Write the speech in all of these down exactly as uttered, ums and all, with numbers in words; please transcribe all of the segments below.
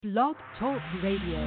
Blog Talk Radio.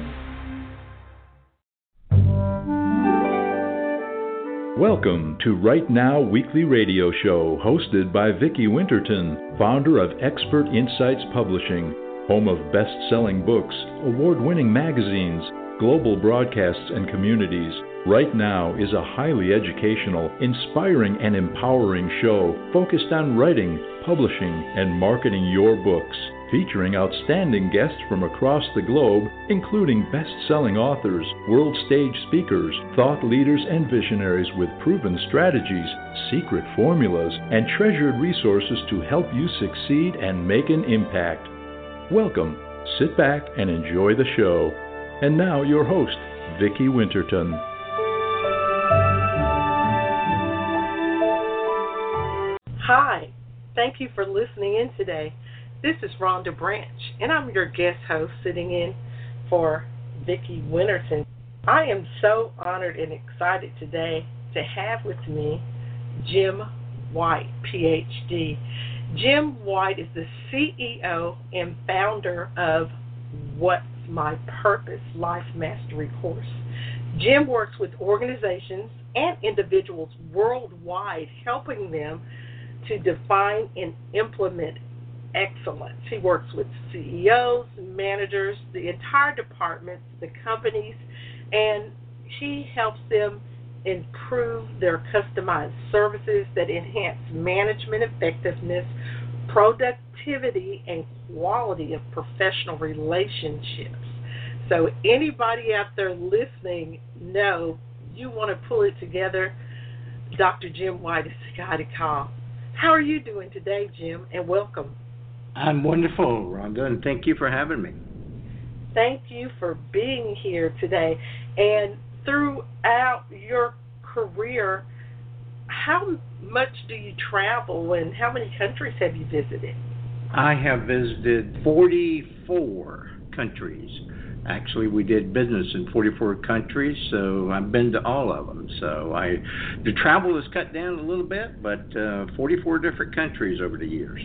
Welcome to Right Now Weekly Radio Show, hosted by Vicki Winterton, founder of Expert Insights Publishing, home of best-selling books, award-winning magazines, global broadcasts, and communities. Right Now is a highly educational, inspiring, and empowering show focused on writing, publishing, and marketing your books, featuring outstanding guests from across the globe, including best-selling authors, world stage speakers, thought leaders, and visionaries with proven strategies, secret formulas, and treasured resources to help you succeed and make an impact. Welcome, sit back, and enjoy the show. And now your host, Vicki Winterton. Hi, thank you for listening in today. This is Rhonda Branch, and I'm your guest host sitting in for Vicki Winterton. I am so honored and excited today to have with me Jim White, P H D. Jim White is the C E O and founder of What's My Purpose Life Mastery course. Jim works with organizations and individuals worldwide, helping them to define and implement excellence. He works with C E Os, managers, the entire departments, the companies, and he helps them improve their customized services that enhance management effectiveness, productivity, and quality of professional relationships. So anybody out there listening, know you want to pull it together, Doctor Jim White is the guy to call. How are you doing today, Jim, and welcome. I'm wonderful, Rhonda, and thank you for having me. Thank you for being here today. And throughout your career, how much do you travel and how many countries have you visited? I have visited forty-four countries. Actually, we did business in forty-four countries, so I've been to all of them. So I, the travel has cut down a little bit, but uh, forty-four different countries over the years.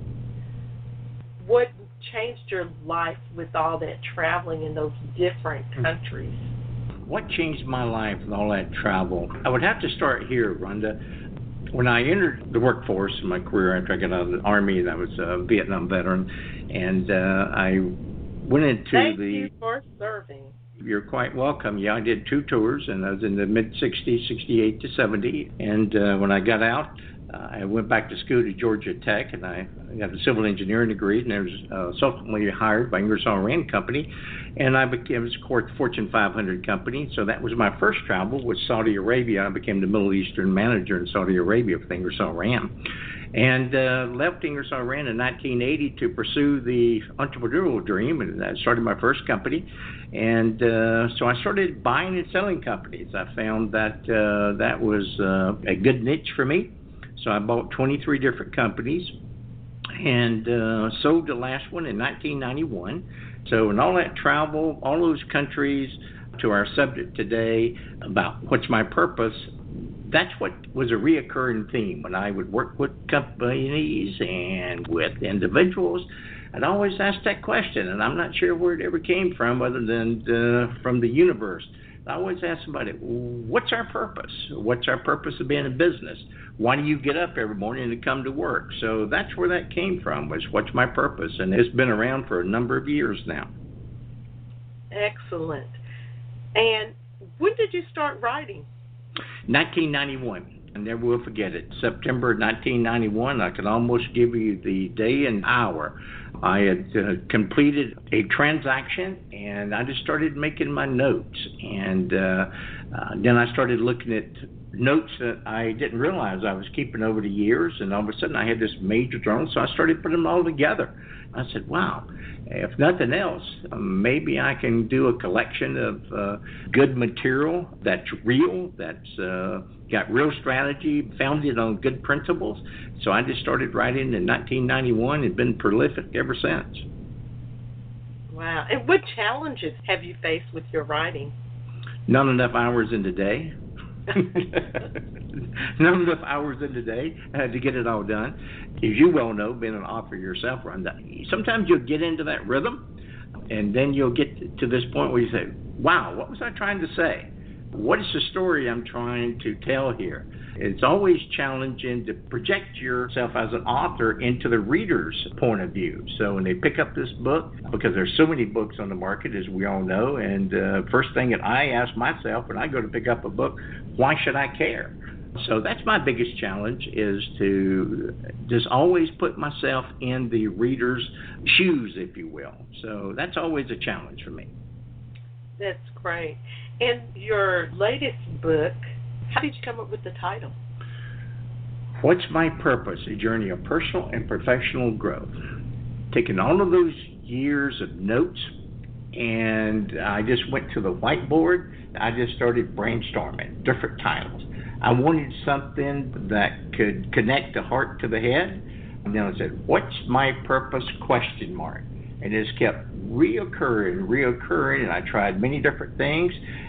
What changed your life with all that traveling in those different countries? What changed my life with all that travel? I would have to start here, Rhonda. When I entered the workforce in my career after I got out of the Army, and I was a Vietnam veteran, and uh, I went into Thank the... Thank you for serving. You're quite welcome. Yeah, I did two tours, and I was in the mid-sixties, sixty-eight to seventy, and uh, when I got out, Uh, I went back to school to Georgia Tech, and I got a civil engineering degree, and I was uh, subsequently hired by Ingersoll Rand Company, and I became, of course, Fortune five hundred company. So that was my first travel with Saudi Arabia. I became the Middle Eastern manager in Saudi Arabia with Ingersoll Rand, and uh, left Ingersoll Rand in nineteen eighty to pursue the entrepreneurial dream, and I started my first company. And uh, so I started buying and selling companies. I found that uh, that was uh, a good niche for me. So I bought twenty-three different companies and uh, sold the last one in nineteen ninety-one. So in all that travel, all those countries, to our subject today about what's my purpose, that's what was a reoccurring theme. When I would work with companies and with individuals, I'd always ask that question, and I'm not sure where it ever came from other than uh, from the universe. I always ask somebody, what's our purpose? What's our purpose of being in business? Why do you get up every morning to come to work? So that's where that came from, was what's my purpose? And it's been around for a number of years now. Excellent. And when did you start writing? nineteen ninety-one. I never will forget it. September nineteen ninety-one, I can almost give you the day and hour. I had uh, completed a transaction, and I just started making my notes. And uh, uh, then I started looking at notes that I didn't realize I was keeping over the years, and all of a sudden I had this major journal, so I started putting them all together. I said, wow, if nothing else, maybe I can do a collection of uh, good material that's real, that's uh, got real strategy, founded on good principles. So I just started writing in nineteen ninety-one and been prolific ever since. Wow. And what challenges have you faced with your writing? Not enough hours in the day. Not enough hours in the day uh, to get it all done. As you well know, being an author yourself, Rhonda, sometimes you'll get into that rhythm And then you'll get to this point where you say, wow, what was I trying to say? What is the story I'm trying to tell here? It's always challenging to project yourself as an author into the reader's point of view. So when they pick up this book, because there's so many books on the market, as we all know, and uh, first thing that I ask myself when I go to pick up a book, why should I care? So that's my biggest challenge, is to just always put myself in the reader's shoes, if you will. So that's always a challenge for me. That's great. And your latest book, how did you come up with the title? What's My Purpose? A Journey of Personal and Professional Growth. Taking all of those years of notes, and I just went to the whiteboard. I just started brainstorming different titles. I wanted something that could connect the heart to the head. And then I said, what's my purpose, question mark? And it just kept reoccurring, reoccurring, and I tried many different things,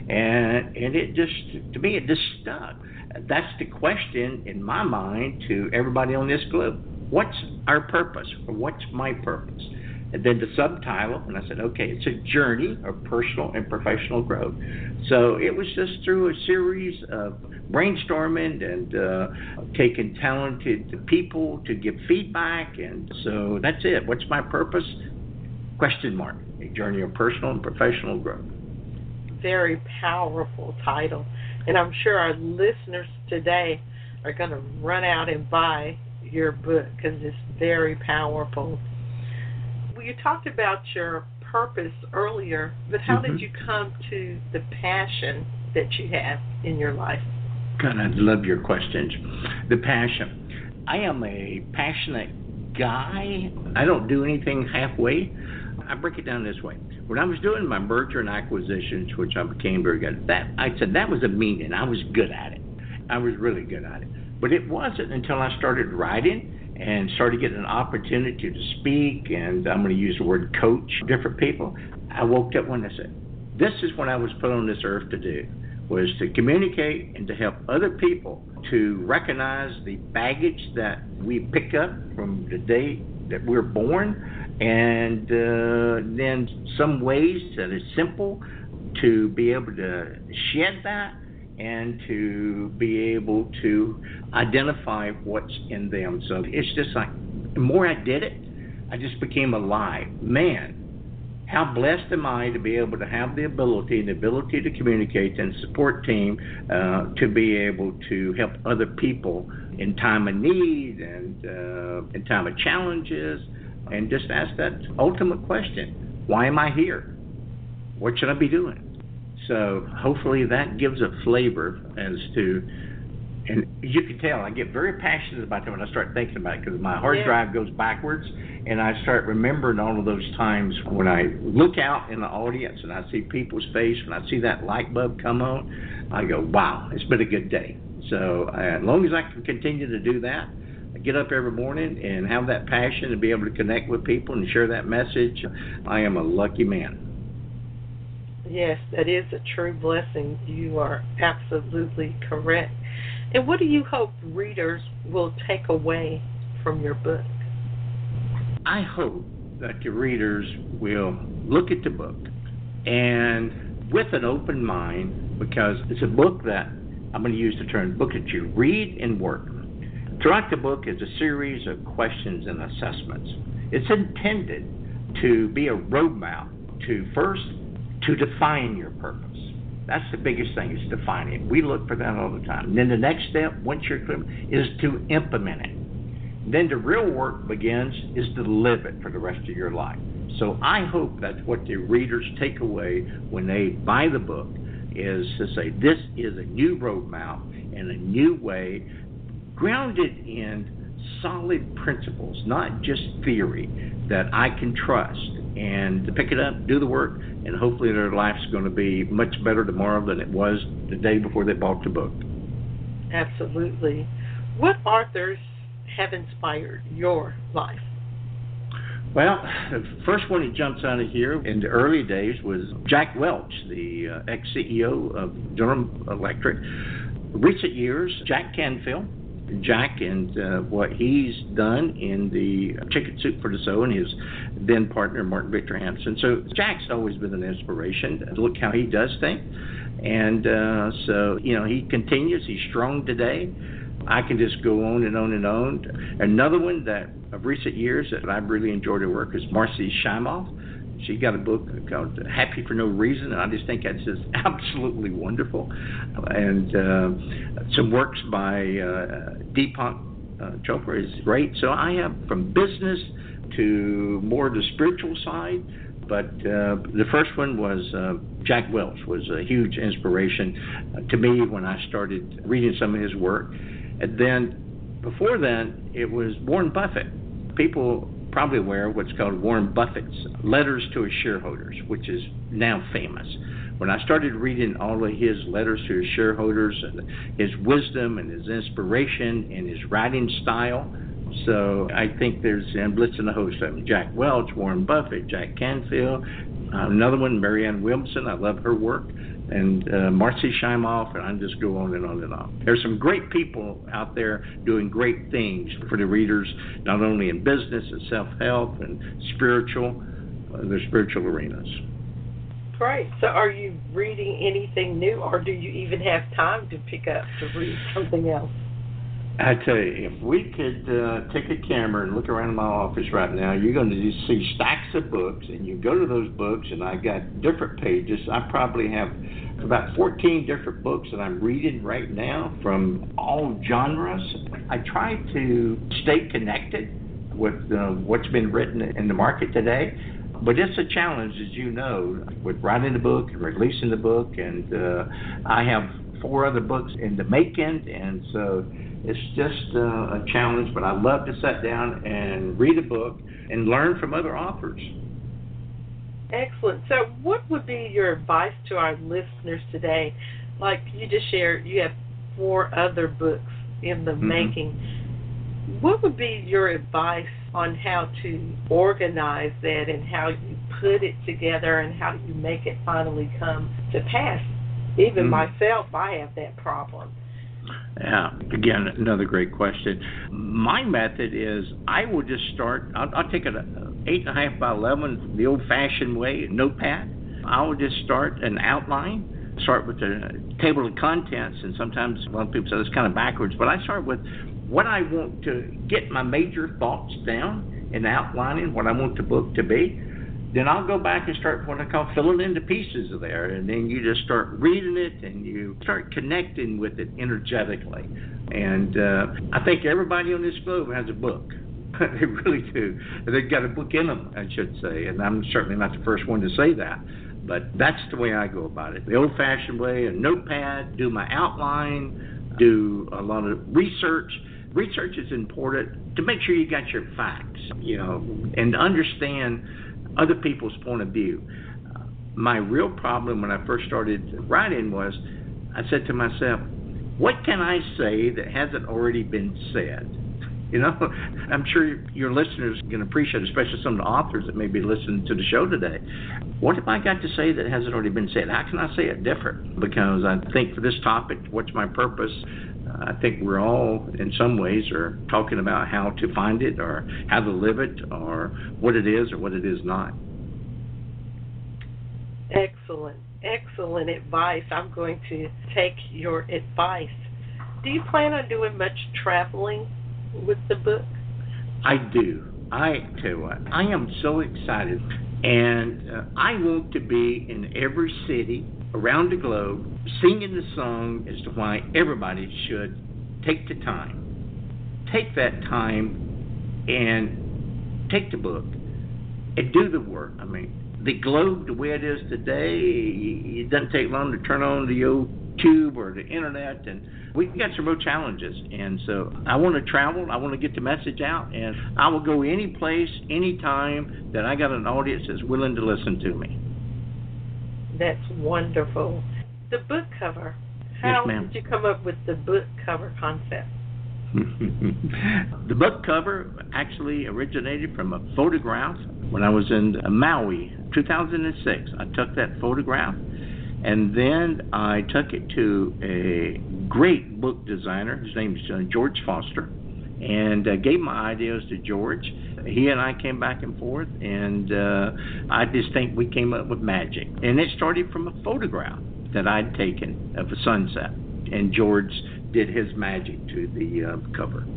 and and it just, to me, it just stuck. That's the question in my mind to everybody on this globe. What's our purpose, or what's my purpose? And then the subtitle, and I said, okay, it's a journey of personal and professional growth. So it was just through a series of brainstorming and uh, taking talented people to give feedback, and so that's it. What's my purpose? Question mark, a journey of personal and professional growth. Very powerful title. And I'm sure our listeners today are going to run out and buy your book because it's very powerful. Well, you talked about your purpose earlier, but how mm-hmm. did you come to the passion that you have in your life? God, I love your questions. The passion. I am a passionate guy. I don't do anything halfway. I break it down this way. When I was doing my merger and acquisitions, which I became very good at, that I said that was a meaning. I was good at it. I was really good at it. But it wasn't until I started writing and started getting an opportunity to speak, and I'm going to use the word coach different people. I woke up one day and said, this is what I was put on this earth to do, was to communicate and to help other people to recognize the baggage that we pick up from the day that we're born, and uh, then some ways that is simple to be able to shed that and to be able to identify what's in them. So it's just like, the more I did it, I just became alive. Man, how blessed am I to be able to have the ability and the ability to communicate and support team uh, to be able to help other people in time of need and uh, in time of challenges, and just ask that ultimate question, why am I here? What should I be doing? So hopefully that gives a flavor as to, and you can tell I get very passionate about it when I start thinking about it, because my hard yeah. drive goes backwards, and I start remembering all of those times when I look out in the audience and I see people's face, when I see that light bulb come on, I go, wow, it's been a good day. So uh, as long as I can continue to do that, I get up every morning and have that passion to be able to connect with people and share that message, I am a lucky man. Yes, that is a true blessing. You are absolutely correct. And what do you hope readers will take away from your book? I hope that the readers will look at the book and with an open mind, because it's a book that, I'm going to use the term, book that you read and work. Throughout the book is a series of questions and assessments. It's intended to be a roadmap to, first, to define your purpose. That's the biggest thing, is defining it. We look for that all the time. And then the next step, once you're clear, is to implement it. Then the real work begins, is to live it for the rest of your life. So I hope that's what the readers take away when they buy the book, is to say, this is a new roadmap and a new way, grounded in solid principles, not just theory, that I can trust, and to pick it up, do the work, and hopefully their life's going to be much better tomorrow than it was the day before they bought the book. Absolutely. What authors have inspired your life? Well, the first one that jumps out of here in the early days was Jack Welch, the uh, ex-C E O of General Electric. Recent years, Jack Canfield Jack and uh, what he's done in the Chicken Soup for the Soul and his then partner, Martin Victor Hansen. So Jack's always been an inspiration. Look how he does things. And uh, so, you know, he continues. He's strong today. I can just go on and on and on. Another one that of recent years that I've really enjoyed her work is Marcy Shimoff. She got a book called Happy for No Reason, and I just think that's just absolutely wonderful. And uh, some works by uh, Deepak uh, Chopra is great. So I have from business to more the spiritual side. But uh, the first one was uh, Jack Welch was a huge inspiration uh, to me when I started reading some of his work. And then before then, it was Warren Buffett. People probably aware of what's called Warren Buffett's Letters to His Shareholders, which is now famous. When I started reading all of his letters to his shareholders and his wisdom and his inspiration and his writing style, so I think there's, I'm listing a host of them, Jack Welch, Warren Buffett, Jack Canfield, uh, another one, Marianne Williamson, I love her work, and uh, Marcy Shimoff, and I just go on and on and on. There's some great people out there doing great things for the readers, not only in business and self-help and spiritual, uh, the spiritual arenas. Great. So are you reading anything new, or do you even have time to pick up to read something else? I tell you, if we could uh, take a camera and look around my office right now, you're going to just see stacks of books, and you go to those books, and I got different pages. I probably have about fourteen different books that I'm reading right now from all genres. I try to stay connected with uh, what's been written in the market today. But it's a challenge, as you know, with writing the book and releasing the book. And uh, I have four other books in the making, and so it's just uh, a challenge. But I love to sit down and read a book and learn from other authors. Excellent. So what would be your advice to our listeners today? Like you just shared, you have four other books in the mm-hmm. making. What would be your advice on how to organize that and how you put it together and how you make it finally come to pass? Even mm-hmm. myself, I have that problem. Yeah, again, another great question. My method is I will just start, I'll, I'll take an eight and a half by eleven, the old-fashioned way, a notepad. I will just start an outline, start with the table of contents, and sometimes a lot of people say it's kind of backwards, but I start with what I want to get my major thoughts down and outlining what I want the book to be. Then I'll go back and start what I call filling in the pieces of there, and then you just start reading it and you start connecting with it energetically. And uh, I think everybody on this globe has a book. They really do. They've got a book in them, I should say, and I'm certainly not the first one to say that. But that's the way I go about it. The old-fashioned way, a notepad, do my outline, do a lot of research. Research is important to make sure you got your facts, you know, and to understand other people's point of view. Uh, my real problem when I first started writing was I said to myself, what can I say that hasn't already been said? You know, I'm sure your listeners can appreciate, especially some of the authors that may be listening to the show today. What have I got to say that hasn't already been said? How can I say it different? Because I think for this topic, what's my purpose? Uh, I think we're all, in some ways, are talking about how to find it or how to live it or what it is or what it is not. Excellent. Excellent advice. I'm going to take your advice. Do you plan on doing much traveling with the book? I do. I tell you what, I am so excited. And uh, I want to be in every city around the globe singing the song as to why everybody should take the time. Take that time and take the book and do the work. I mean, the globe, the way it is today, it doesn't take long to turn on the old tube or the internet, and we've got some real challenges. And so I want to travel, I want to get the message out, and I will go any place, any time that I got an audience that's willing to listen to me. That's wonderful. The book cover, how yes, ma'am. did you come up with the book cover concept? The book cover actually originated from a photograph when I was in Maui, two thousand six. I took that photograph, And then I took it to a great book designer. His name is uh, George Foster, and uh, gave my ideas to George. He and I came back and forth, and uh, I just think we came up with magic. And it started from a photograph that I'd taken of a sunset, and George did his magic to the uh, cover.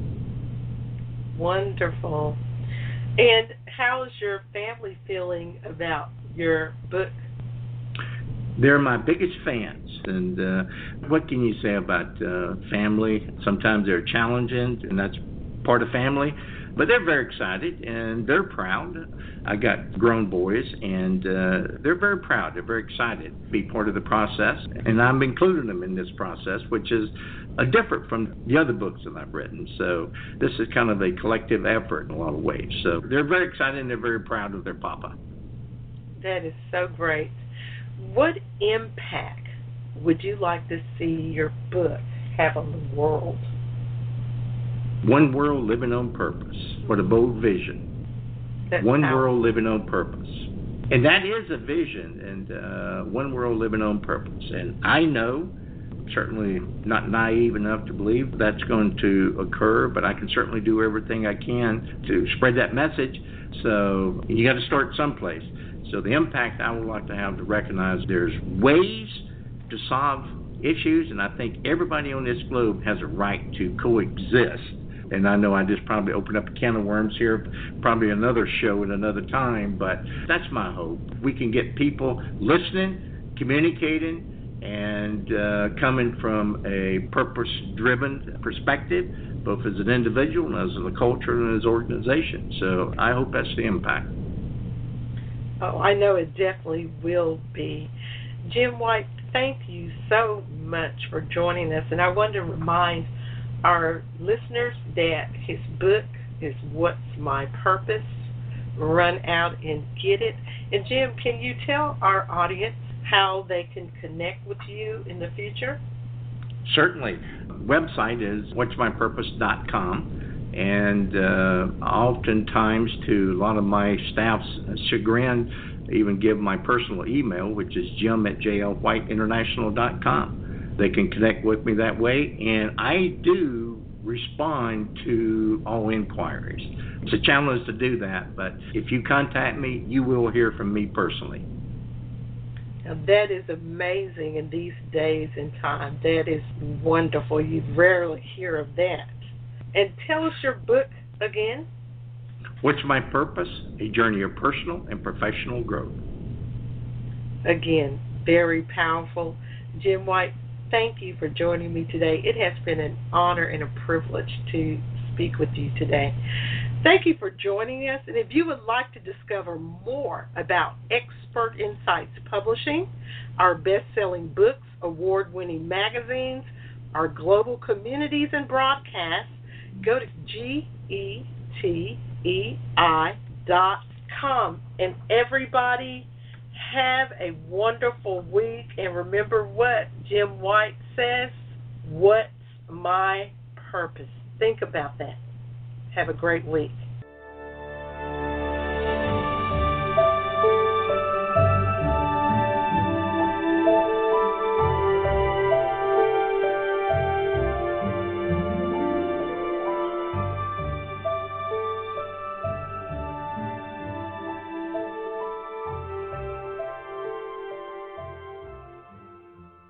Wonderful. And how is your family feeling about your book? They're my biggest fans, and uh, what can you say about uh, family? Sometimes they're challenging, and that's part of family, but they're very excited, and they're proud. I got grown boys, and uh, they're very proud. They're very excited to be part of the process, and I'm including them in this process, which is uh, different from the other books that I've written. So this is kind of a collective effort in a lot of ways. So they're very excited, and they're very proud of their papa. That is so great. What impact would you like to see your book have on the world? One world living on purpose. What a bold vision. That's one powerful. world living on purpose. And that is a vision, and uh, one world living on purpose. And I know, certainly not naive enough to believe that's going to occur, but I can certainly do everything I can to spread that message. So you got to start someplace. So the impact I would like to have to recognize there's ways to solve issues, and I think everybody on this globe has a right to coexist. And I know I just probably opened up a can of worms here, probably another show at another time, but that's my hope. We can get people listening, communicating, and uh, coming from a purpose-driven perspective, both as an individual and as a culture and as an organization. So I hope that's the impact. Oh, I know it definitely will be. Jim White, thank you so much for joining us. And I want to remind our listeners that his book is What's My Purpose? Run out and get it. And Jim, can you tell our audience how they can connect with you in the future? Certainly. Website is whats my purpose dot com. And uh, oftentimes, to a lot of my staff's chagrin, even give my personal email, which is jim at j l white international dot com. They can connect with me that way, and I do respond to all inquiries. It's a challenge to do that, but if you contact me, you will hear from me personally. Now, that is amazing in these days and time. That is wonderful. You rarely hear of that. And tell us your book again. What's My Purpose? A Journey of Personal and Professional Growth. Again, very powerful. Jim White, thank you for joining me today. It has been an honor and a privilege to speak with you today. Thank you for joining us. And if you would like to discover more about Expert Insights Publishing, our best-selling books, award-winning magazines, our global communities and broadcasts, go to G E T E I dot com. And everybody, have a wonderful week. And remember what Jim White says, what's my purpose? Think about that. Have a great week.